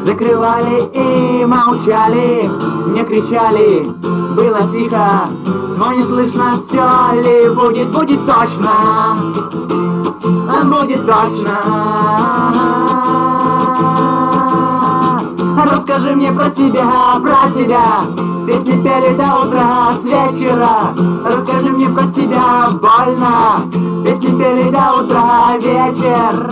Закрывали и молчали, не кричали, было тихо. Свой не слышно, все ли будет, будет точно, будет точно. Расскажи мне про себя, про тебя. Песни пели до утра, с вечера. Расскажи мне про себя, больно. Песни пели до утра, вечер.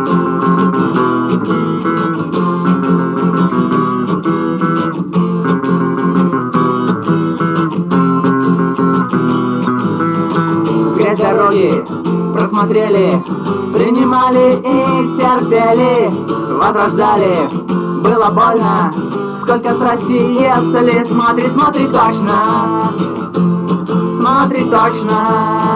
Грязь дороги просмотрели, принимали и терпели, возрождали. Было больно, сколько страсти, если смотри, смотри точно, смотри точно.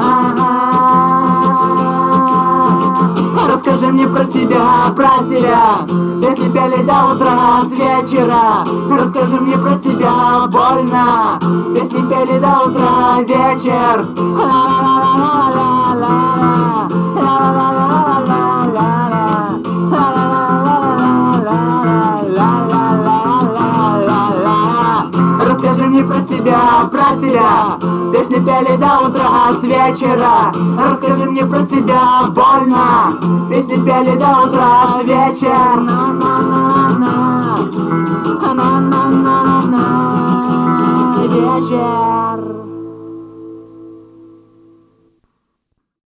Расскажи мне про себя, про тебя. Песни пели до утра, с вечера. Расскажи мне про себя, больно. Песни пели до утра, вечер. Расскажи мне про себя, про тебя. Песни пели до утра, с вечера. Расскажи мне про себя, больно. Песни пели до утра, с вечера. Вечер.